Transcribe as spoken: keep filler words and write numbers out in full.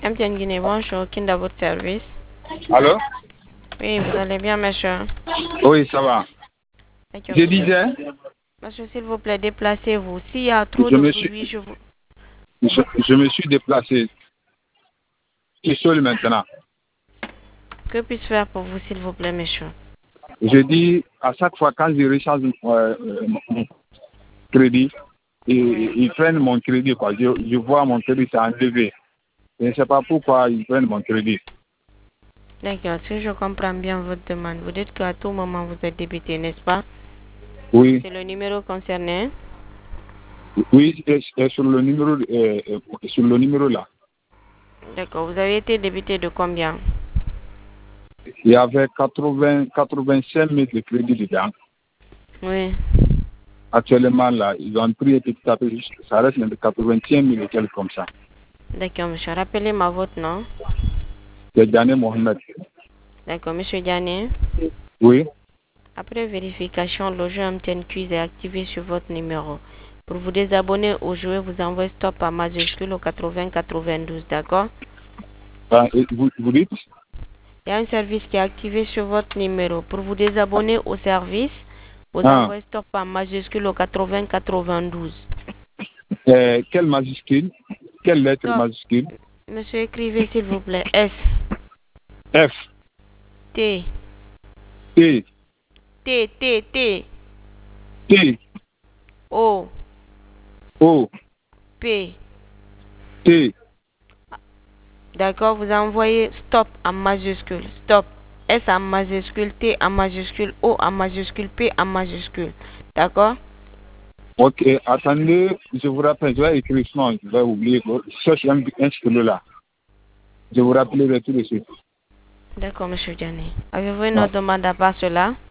M T N Guinée, bonjour. Qui est dans votre service? Allô? Oui, vous allez bien, monsieur? Oui, ça va. D'accord, Je vous- disais, Monsieur, s'il vous plaît, déplacez-vous. S'il y a trop je de me bruit, suis, je vous... je, je me suis déplacé. Je suis seul maintenant. Que puis-je faire pour vous, s'il vous plaît, monsieur? Je dis, à chaque fois quand je recharge euh, euh, mon crédit, ils, Oui. ils prennent mon crédit. Quoi. Je, je vois mon crédit s'est enlevé. Je ne sais pas pourquoi ils prennent mon crédit. D'accord, si je comprends bien votre demande, vous dites qu'à tout moment vous êtes débité, n'est-ce pas? Oui, C'est le numéro concerné. oui, et, et sur le numéro, euh, euh, sur le numéro là, D'accord, vous avez été débité de combien? il y avait quatre-vingts, quatre-vingt-cinq mille de crédit dedans. Oui. Actuellement là, ils ont pris petit à petit, ça reste de quatre-vingt-cinq mille et quelque comme ça. D'accord, monsieur. Rappelez-moi votre nom. C'est Diane Mohamed. D'accord, monsieur Diané. Oui. Après vérification, le jeu M T N Quiz est activé sur votre numéro. Pour vous désabonner au jeu, vous envoyez stop à majuscule au quatre-vingts quatre-vingt-douze, d'accord? Ah, et vous, vous dites Il y a un service qui est activé sur votre numéro. Pour vous désabonner au service, vous ah, envoyez stop à majuscule au quatre-vingts quatre-vingt-douze. euh, quelle majuscule? Quelle lettre Stop. majuscule? Monsieur, écrivez s'il vous plaît. S, F, T, T, T, T, T, T, O, O, P. T. D'accord, vous envoyez stop en majuscule. Stop. S en majuscule, T en majuscule, O en majuscule, P en majuscule. D'accord? Ok, attendez, je vous rappelle, je vais écrire sinon, je vais oublier. Je cherche un, un stylo là. Je vous rappellerai tout de suite. D'accord, monsieur Diané. Avez-vous une Ouais. autre demande à part cela?